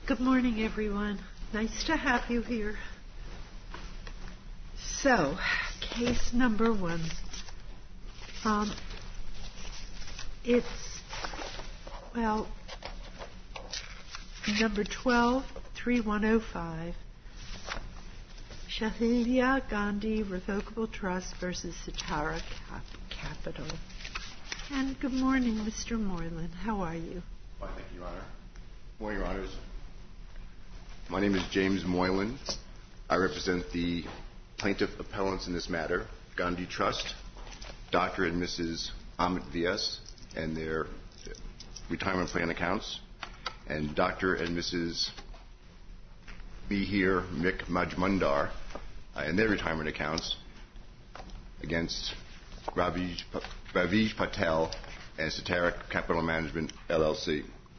Good morning, everyone. Nice to have you here. So, case number 1. It's, number 12-3105, Shailesh Gandhi Revocable Trust versus Cetera Capital. And good morning, Mr. Moylan. How are you? Fine, thank you, Your Honor. Good morning, Your Honors. My name is James Moylan. I represent the plaintiff appellants in this matter, Gandhi Trust, Dr. and Mrs. Amit Vyas and their retirement plan accounts, and Dr. and Mrs. Mihir Mick Majmundar and their retirement accounts against Ravish Patel and Cetera Capital Management, LLC.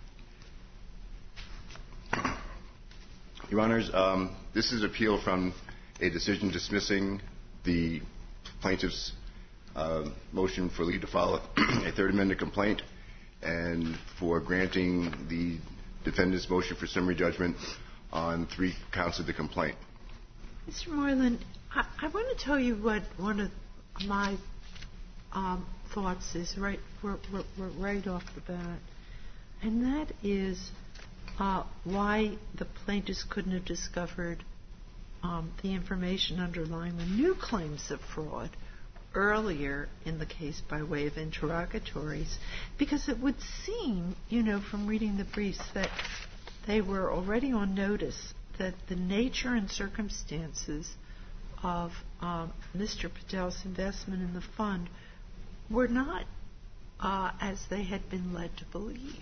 Your Honors, this is an appeal from a decision dismissing the plaintiff's motion for leave to file a third amendment complaint and for granting the defendant's motion for summary judgment on 3 counts of the complaint. Mr. Moylan, I want to tell you what one of my thoughts is right off the bat, and that is why the plaintiffs couldn't have discovered the information underlying the new claims of fraud earlier in the case by way of interrogatories, because it would seem, from reading the briefs, that they were already on notice that the nature and circumstances of Mr. Patel's investment in the fund were not as they had been led to believe.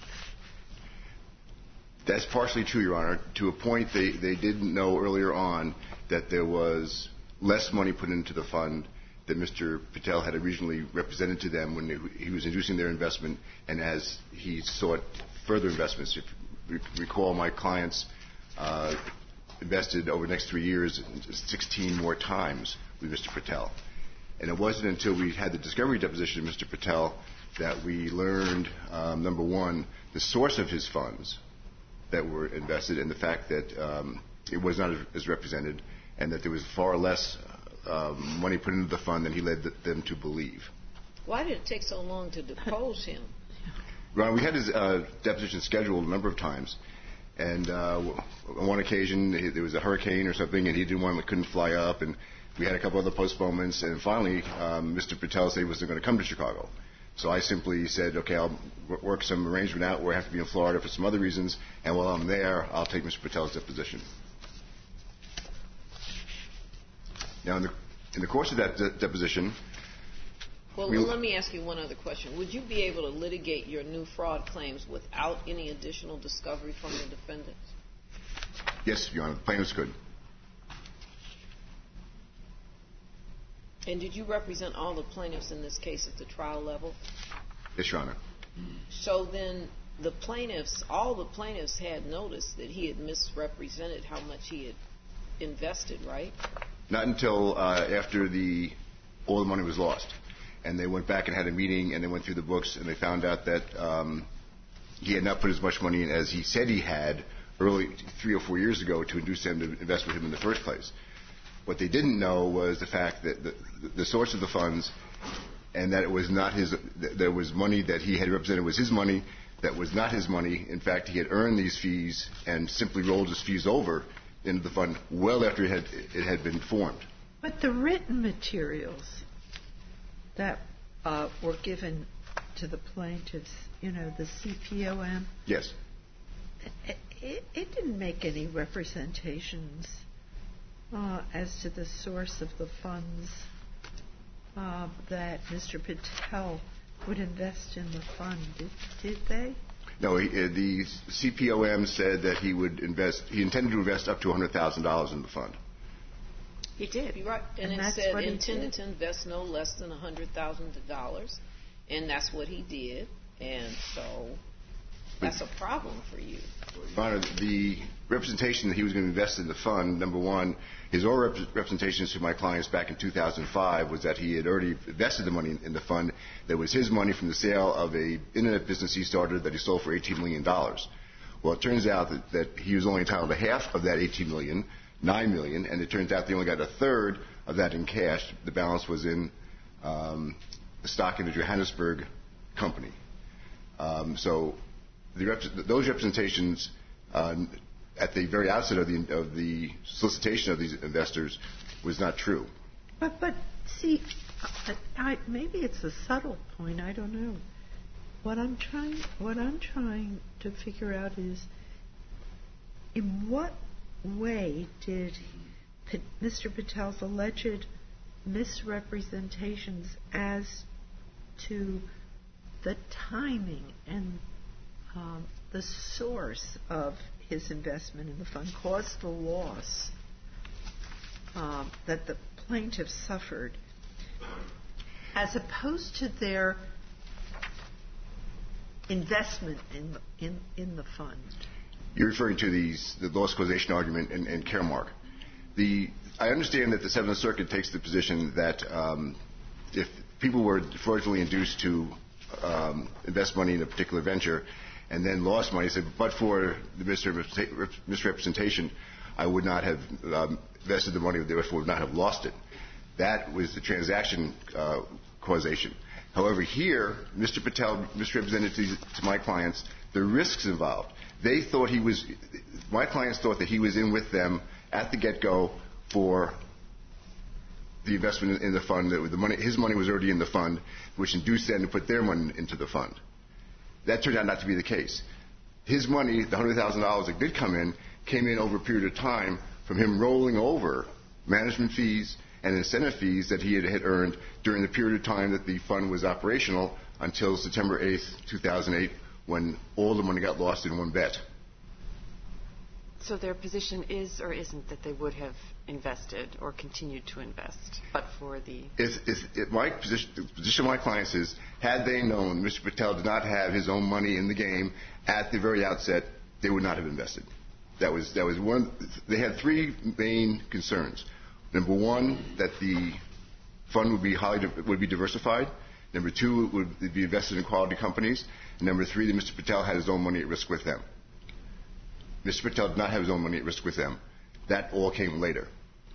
That's partially true, Your Honor. To a point, they didn't know earlier on that there was less money put into the fund that Mr. Patel had originally represented to them when he was inducing their investment, and as he sought further investments. If you recall, my clients invested over the next 3 years 16 more times with Mr. Patel. And it wasn't until we had the discovery deposition of Mr. Patel that we learned, number one, the source of his funds that were invested, and the fact that it was not as represented, and that there was far less money put into the fund than he led them to believe. Why did it take so long to depose him? Ron, we had his deposition scheduled a number of times, and on one occasion there was a hurricane or something, and he couldn't fly up, and we had a couple other postponements, and finally Mr. Patel said he wasn't going to come to Chicago. So I simply said, okay, I'll work some arrangement out where I have to be in Florida for some other reasons, and while I'm there, I'll take Mr. Patel's deposition. Now, in the course of that deposition... Well, let me ask you one other question. Would you be able to litigate your new fraud claims without any additional discovery from the defendants? Yes, Your Honor, the plaintiffs could. And did you represent all the plaintiffs in this case at the trial level? Yes, Your Honor. So then all the plaintiffs had noticed that he had misrepresented how much he had invested, right? Not until after all the money was lost. And they went back and had a meeting, and they went through the books, and they found out that he had not put as much money in as he said he had early 3 or 4 years ago to induce them to invest with him in the first place. What they didn't know was the fact that the source of the funds, and that it was not his. There was money that he had represented was his money that was not his money. In fact, he had earned these fees and simply rolled his fees over into the fund well after it had been formed. But the written materials that were given to the plaintiffs, the CPOM. Yes. It didn't make any representations as to the source of the funds that Mr. Patel would invest in the fund, did they? No, the CPOM said that he intended to invest up to $100,000 in the fund. He did. You're right. And it said intended to invest no less than $100,000, and that's what he did. And so that's a problem for you. Your Honor, the representation that he was going to invest in the fund, number one, his oral representations to my clients back in 2005 was that he had already invested the money in the fund. That was his money from the sale of a internet business he started that he sold for $18 million. Well, it turns out that he was only entitled to half of that $18 million, $9 million, and it turns out they only got a third of that in cash. The balance was in the stock in the Johannesburg company. So those representations at the very outset of the solicitation of these investors was not true. But see, maybe it's a subtle point. I don't know. What I'm trying to figure out is, in what way did Mr. Patel's alleged misrepresentations as to the timing and the source of his investment in the fund cause the loss that the plaintiff suffered, as opposed to their investment in the fund? You're referring to the loss causation argument in Caremark. I understand that the Seventh Circuit takes the position that if people were fraudulently induced to invest money in a particular venture and then lost money, said, but for the misrepresentation, I would not have invested the money, therefore would not have lost it. That was the transaction causation. However, here, Mr. Patel misrepresented to my clients the risks involved. My clients thought that he was in with them at the get-go for the investment in the fund. His money was already in the fund, which induced them to put their money into the fund. That turned out not to be the case. His money, the $100,000 that did come in, came in over a period of time from him rolling over management fees and incentive fees that he had earned during the period of time that the fund was operational until September 8th, 2008, when all the money got lost in one bet. So their position is or isn't that they would have invested or continued to invest, but for the... The position of my clients is, had they known Mr. Patel did not have his own money in the game at the very outset, they would not have invested. That was one. They had three main concerns. Number one, that the fund would be diversified. Number two, it would be invested in quality companies. And number three, that Mr. Patel had his own money at risk with them. Mr. Patel did not have his own money at risk with them. That all came later.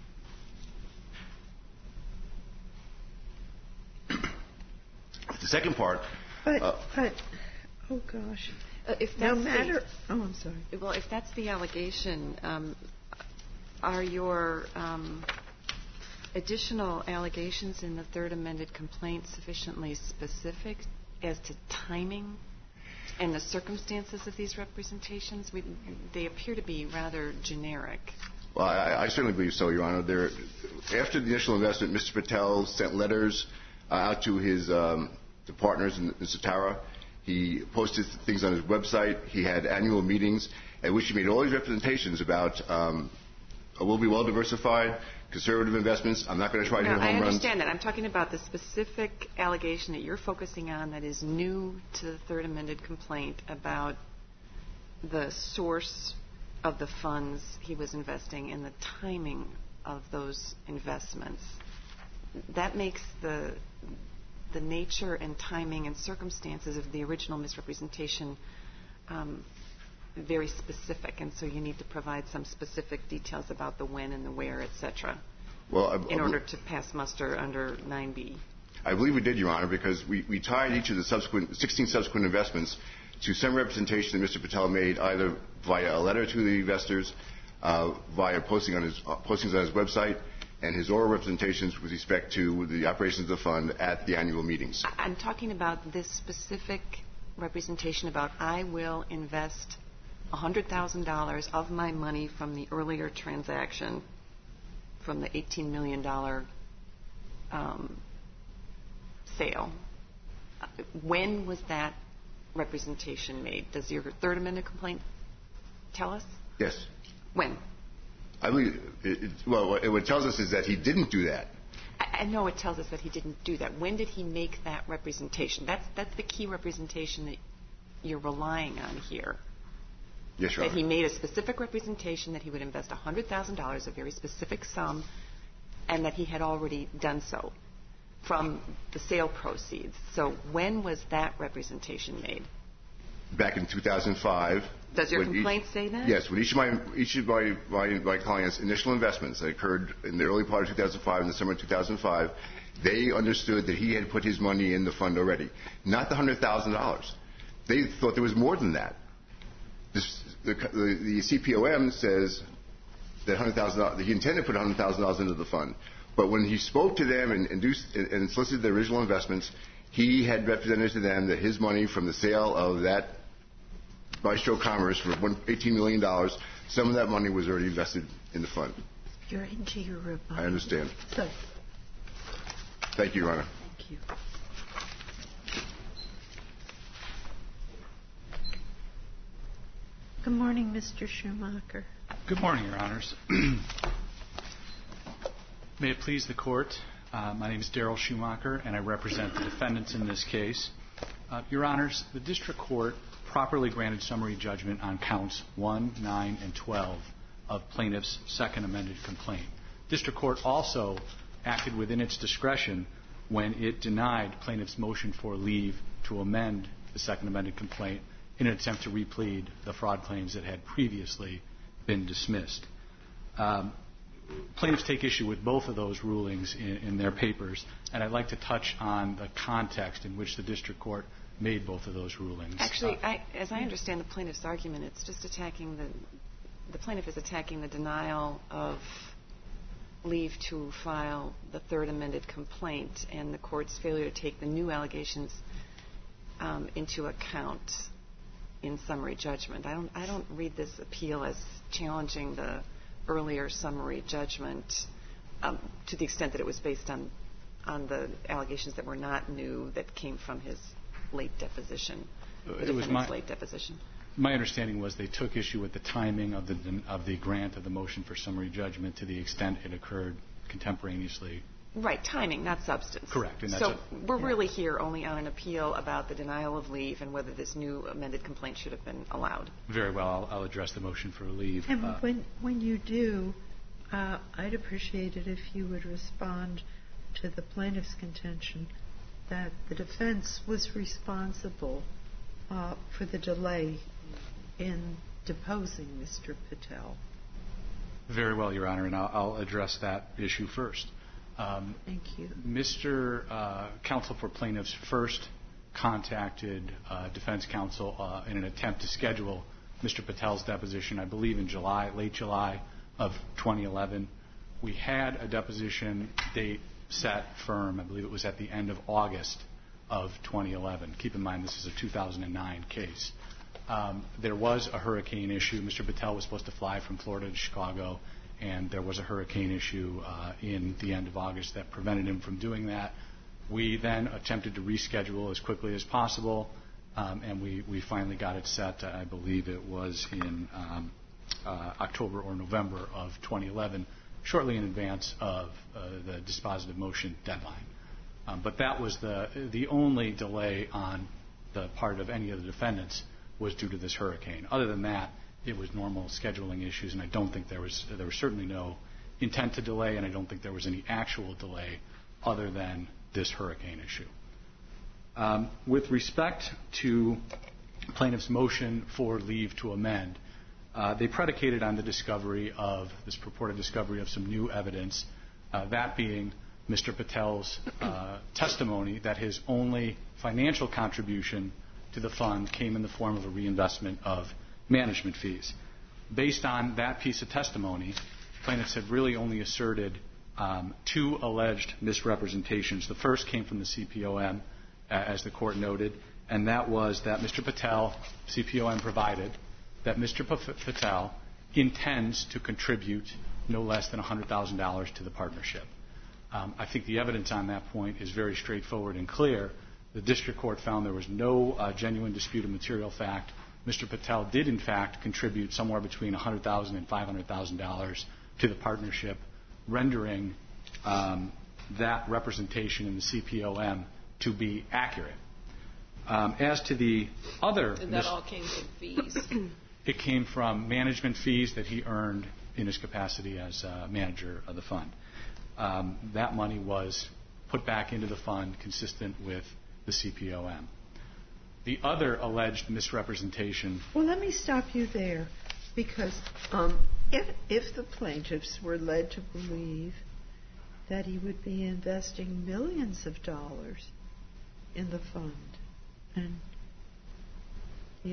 The second part... oh, gosh. If that's I'm sorry. Well, if that's the allegation, are your additional allegations in the third amended complaint sufficiently specific as to timing and the circumstances of these representations? They appear to be rather generic. Well, I certainly believe so, Your Honor. After the initial investment, Mr. Patel sent letters out to his the partners in Cetera. He posted things on his website. He had annual meetings at which he made all these representations about we'll be well diversified, conservative investments. I'm not going to try to hit home runs. I understand that. I'm talking about the specific allegation that you're focusing on that is new to the third amended complaint about the source of the funds he was investing and the timing of those investments. That makes the nature and timing and circumstances of the original misrepresentation very specific, and so you need to provide some specific details about the when and the where, et cetera, in order to pass muster under 9B. I believe we did, Your Honor, because we tied each of the 16 subsequent investments to some representation that Mr. Patel made either via a letter to the investors, via postings on his website, and his oral representations with respect to the operations of the fund at the annual meetings. I'm talking about this specific representation about I will invest $100,000 of my money from the earlier transaction, from the $18 million sale. When was that representation made? Does your third amendment complaint tell us? Yes. When? I believe what it tells us is that he didn't do that. I know it tells us that he didn't do that. When did he make that representation? That's the key representation that you're relying on here. Yes, Your Honor. That he made a specific representation that he would invest $100,000, a very specific sum, and that he had already done so from the sale proceeds. So when was that representation made? Back in 2005, Does your complaint say that? Yes. When each of my clients' initial investments that occurred in the early part of 2005 and the summer of 2005, they understood that he had put his money in the fund already. Not the $100,000. They thought there was more than that. The CPOM says that $100,000, that he intended to put $100,000 into the fund. But when he spoke to them and solicited their original investments, he had represented to them that his money from the sale of that Bistro Commerce for $18 million, some of that money was already invested in the fund. You're into your rebuttal. I understand. So, thank you, Your Honor. Thank you. Good morning, Mr. Schumacher. Good morning, Your Honors. May it please the Court, my name is Darrell Schumacher, and I represent the defendants in this case. Your Honors, the District Court properly granted summary judgment on counts 1, 9, and 12 of plaintiff's second amended complaint. District Court also acted within its discretion when it denied plaintiff's motion for leave to amend the second amended complaint in an attempt to replead the fraud claims that had previously been dismissed. Plaintiffs take issue with both of those rulings in their papers, and I'd like to touch on the context in which the District Court made both of those rulings. Actually, as I understand the plaintiff's argument, it's just attacking the plaintiff is attacking the denial of leave to file the third amended complaint and the court's failure to take the new allegations into account in summary judgment. I don't read this appeal as challenging the earlier summary judgment to the extent that it was based on the allegations that were not new that came from his late deposition. It was late deposition. My understanding was they took issue with the timing of the grant of the motion for summary judgment to the extent it occurred contemporaneously. Right, timing, not substance. Correct. And so we're really here only on an appeal about the denial of leave and whether this new amended complaint should have been allowed. Very well. I'll address the motion for leave. And when you do, I'd appreciate it if you would respond to the plaintiff's contention that the defense was responsible for the delay in deposing Mr. Patel. Very well, Your Honor, and I'll address that issue first. Thank you. Mr. Counsel for Plaintiffs first contacted defense counsel in an attempt to schedule Mr. Patel's deposition, I believe in late July of 2011. We had a deposition date set firm. I believe it was at the end of August of 2011. Keep in mind this is a 2009 case. There was a hurricane issue. Mr. Patel was supposed to fly from Florida to Chicago, and there was a hurricane issue in the end of August that prevented him from doing that. We then attempted to reschedule as quickly as possible, and we finally got it set. I believe it was in October or November of 2011, shortly in advance of the dispositive motion deadline. But that was the only delay on the part of any of the defendants was due to this hurricane. Other than that, it was normal scheduling issues, and I don't think there was certainly no intent to delay, and I don't think there was any actual delay other than this hurricane issue. With respect to plaintiff's motion for leave to amend, they predicated on the discovery of this purported discovery of some new evidence, that being Mr. Patel's testimony that his only financial contribution to the fund came in the form of a reinvestment of management fees. Based on that piece of testimony, plaintiffs have really only asserted two alleged misrepresentations. The first came from the CPOM, as the court noted, and that was that Mr. Patel, CPOM provided, that Mr. Patel intends to contribute no less than $100,000 to the partnership. I think the evidence on that point is very straightforward and clear. The district court found there was no genuine dispute of material fact. Mr. Patel did, in fact, contribute somewhere between $100,000 and $500,000 to the partnership, rendering that representation in the CPOM to be accurate. As to the other... And that all came from fees. It came from management fees that he earned in his capacity as manager of the fund. That money was put back into the fund consistent with the CPOM. The other alleged misrepresentation... Well, let me stop you there, because if the plaintiffs were led to believe that he would be investing millions of dollars in the fund, and he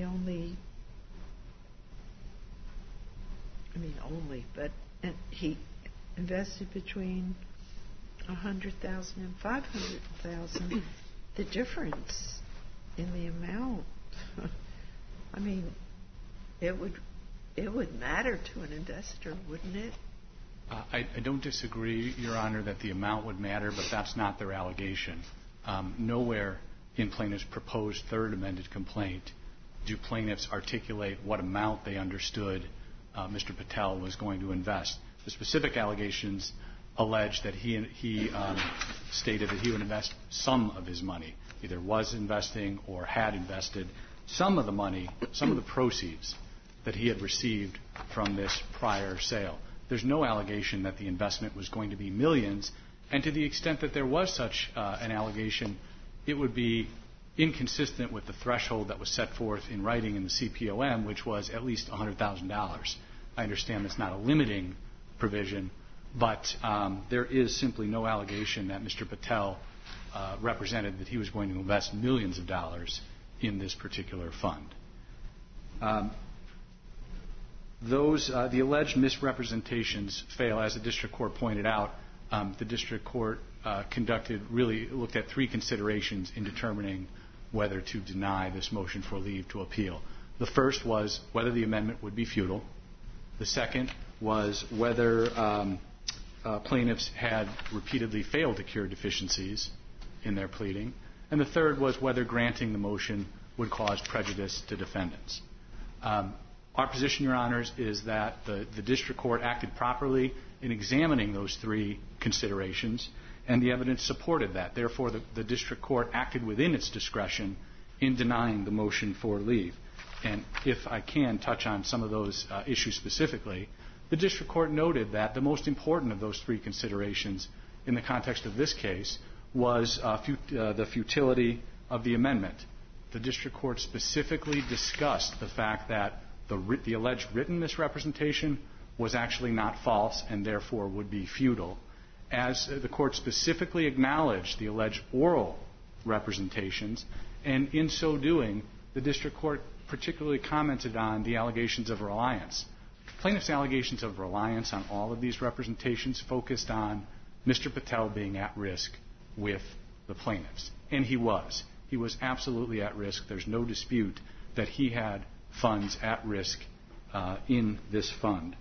he invested between $100,000 and $500,000, the difference in the amount, I mean, it would matter to an investor, wouldn't it? I don't disagree, Your Honor, that the amount would matter, but that's not their allegation. Nowhere in plaintiffs' proposed third amended complaint do plaintiffs articulate what amount they understood Mr. Patel was going to invest. The specific allegations allege that he stated that he would invest some of his money, either was investing or had invested some of the money, some of the proceeds that he had received from this prior sale. There's no allegation that the investment was going to be millions, and to the extent that there was such an allegation, it would be inconsistent with the threshold that was set forth in writing in the CPOM, which was at least $100,000. I understand that's not a limiting provision, but there is simply no allegation that Mr. Patel represented that he was going to invest millions of dollars in this particular fund. The alleged misrepresentations fail, as the district court pointed out. The district court looked at three considerations in determining whether to deny this motion for leave to appeal. The first was whether the amendment would be futile. The second was whether plaintiffs had repeatedly failed to cure deficiencies in their pleading. And the third was whether granting the motion would cause prejudice to defendants. Our position, Your Honors, is that the district court acted properly in examining those three considerations, and the evidence supported that. Therefore, the district court acted within its discretion in denying the motion for leave. And if I can touch on some of those issues specifically, the district court noted that the most important of those three considerations in the context of this case was the futility of the amendment. The district court specifically discussed the fact that the alleged written misrepresentation was actually not false and therefore would be futile. As the court specifically acknowledged the alleged oral representations, and in so doing, the district court particularly commented on the allegations of reliance. Plaintiffs' allegations of reliance on all of these representations focused on Mr. Patel being at risk with the plaintiffs. And he was. He was absolutely at risk. There's no dispute that he had funds at risk in this fund.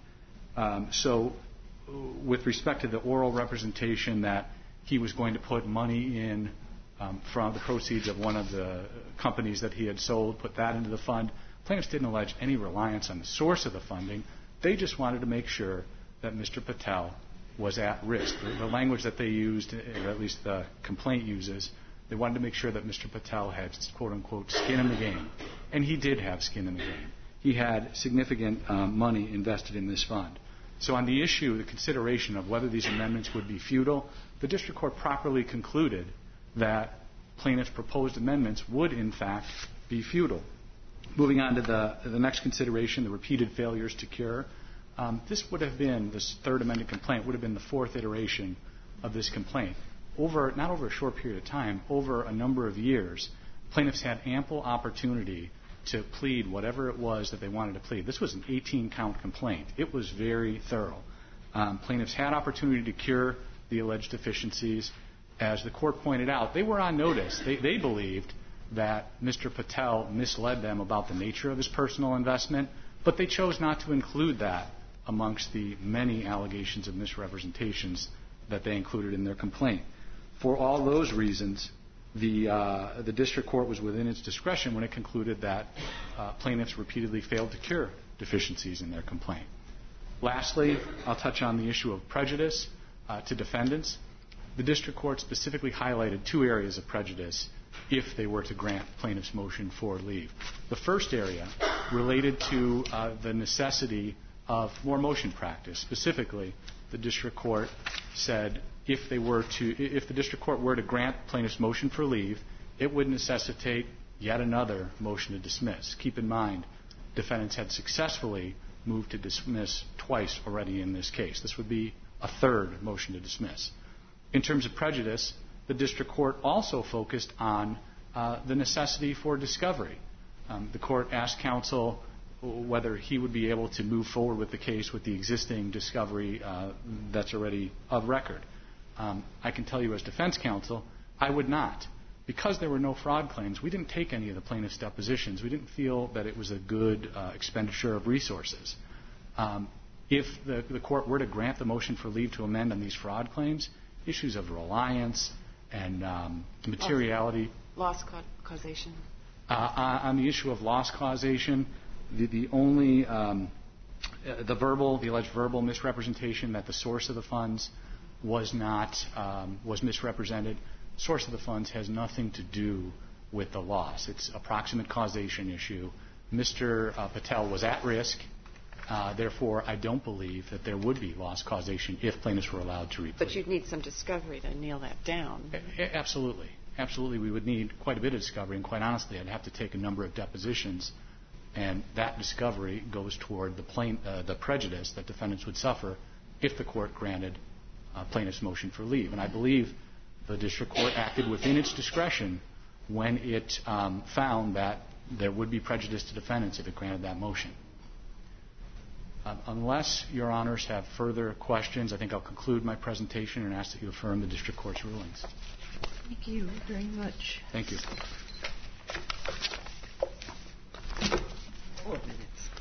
So with respect to the oral representation that he was going to put money in from the proceeds of one of the companies that he had sold, put that into the fund, plaintiffs didn't allege any reliance on the source of the funding. They just wanted to make sure that Mr. Patel was at risk. The language that they used, or at least the complaint uses, they wanted to make sure that Mr. Patel had, quote-unquote, skin in the game. And he did have skin in the game. He had significant money invested in this fund. So on the issue, the consideration of whether these amendments would be futile, the district court properly concluded that plaintiffs' proposed amendments would, in fact, be futile. Moving on to the next consideration, the repeated failures to cure. This third amended complaint would have been the fourth iteration of this complaint. Not over a short period of time, over a number of years, plaintiffs had ample opportunity to plead whatever it was that they wanted to plead. This was an 18-count complaint. It was very thorough. Plaintiffs had opportunity to cure the alleged deficiencies. As the court pointed out, they were on notice. They believed that Mr. Patel misled them about the nature of his personal investment, but they chose not to include that amongst the many allegations of misrepresentations that they included in their complaint. For all those reasons, the district court was within its discretion when it concluded that plaintiffs repeatedly failed to cure deficiencies in their complaint. Lastly, I'll touch on the issue of prejudice to defendants. The district court specifically highlighted two areas of prejudice if they were to grant plaintiffs' motion for leave. The first area related to the necessity of more motion practice. Specifically, the district court said if the district court were to grant plaintiffs' motion for leave, it would necessitate yet another motion to dismiss. Keep in mind, defendants had successfully moved to dismiss twice already in this case. This would be a third motion to dismiss. In terms of prejudice, the district court also focused on the necessity for discovery. The court asked counsel whether he would be able to move forward with the case with the existing discovery that's already of record. I can tell you as defense counsel, I would not. Because there were no fraud claims, we didn't take any of the plaintiff's depositions. We didn't feel that it was a good expenditure of resources. If the court were to grant the motion for leave to amend on these fraud claims, issues of reliance and materiality. Loss causation. On the issue of loss causation, the alleged verbal misrepresentation that the source of the funds was misrepresented. Source of the funds has nothing to do with the loss. It's approximate causation issue. Mr. Patel was at risk. Therefore, I don't believe that there would be loss causation if plaintiffs were allowed to replead. But you'd need some discovery to nail that down. Absolutely. Absolutely, we would need quite a bit of discovery, and quite honestly, I'd have to take a number of depositions, and that discovery goes toward the prejudice that defendants would suffer if the court granted plaintiff's motion for leave. And I believe the district court acted within its discretion when it found that there would be prejudice to defendants if it granted that motion. Unless Your Honors have further questions, I think I'll conclude my presentation and ask that you affirm the district court's rulings. Thank you very much. Thank you. 4 minutes.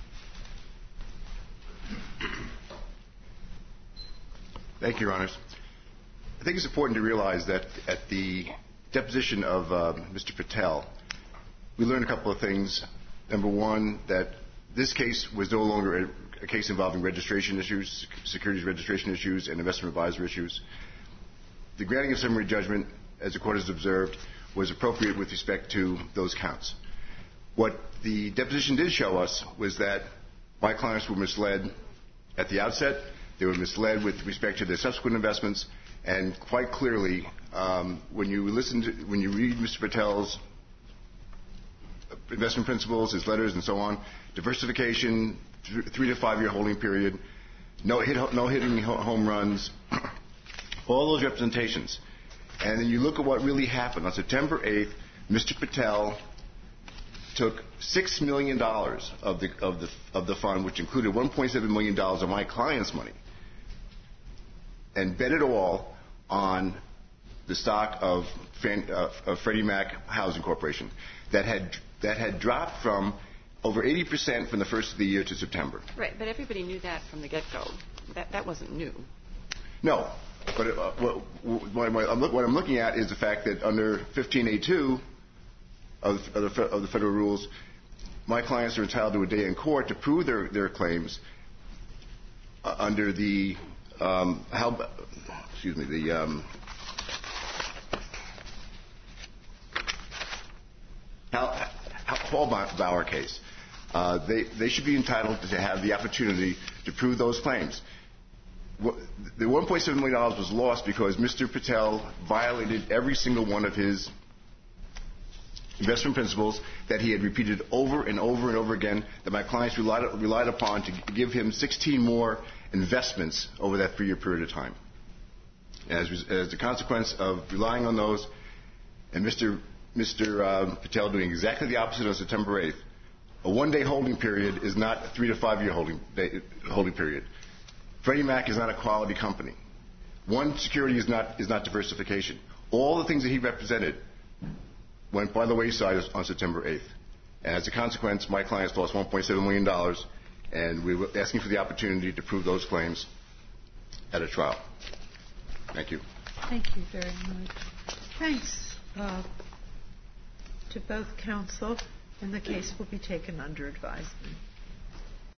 Thank you, Your Honors. I think it's important to realize that at the deposition of Mr. Patel, we learned a couple of things. Number one, that this case was no longer a case involving registration issues, securities registration issues, and investment advisor issues. The granting of summary judgment, as the court has observed, was appropriate with respect to those counts. What the deposition did show us was that my clients were misled at the outset. They were misled with respect to their subsequent investments, and quite clearly, when you read Mr. Patel's investment principles, his letters, and so on, diversification, 3 to 5 year holding period, no hitting home runs, all those representations. And then you look at what really happened. On September 8th, Mr. Patel took $6 million of the fund, which included $1.7 million of my client's money, and bet it all on the stock of Freddie Mac Housing Corporation that had dropped from over 80% from the first of the year to September. Right, but everybody knew that from the get-go. That wasn't new. No, but what I'm looking at is the fact that under 15A2 of the federal rules, my clients are entitled to a day in court to prove their claims under the Hallbauer case. They should be entitled to have the opportunity to prove those claims. The $1.7 million was lost because Mr. Patel violated every single one of his investment principles that he had repeated over and over and over again, that my clients relied upon to give him 16 more investments over that 3-year period of time. As a consequence of relying on those, and Mr. Patel doing exactly the opposite on September 8th, a 1-day holding period is not a 3 to 5 year holding period. Freddie Mac is not a quality company. One security is not diversification. All the things that he represented went by the wayside on September 8th. And as a consequence, my clients lost $1.7 million, and we were asking for the opportunity to prove those claims at a trial. Thank you. Thank you very much. Thanks to both counsel, and the case will be taken under advisement.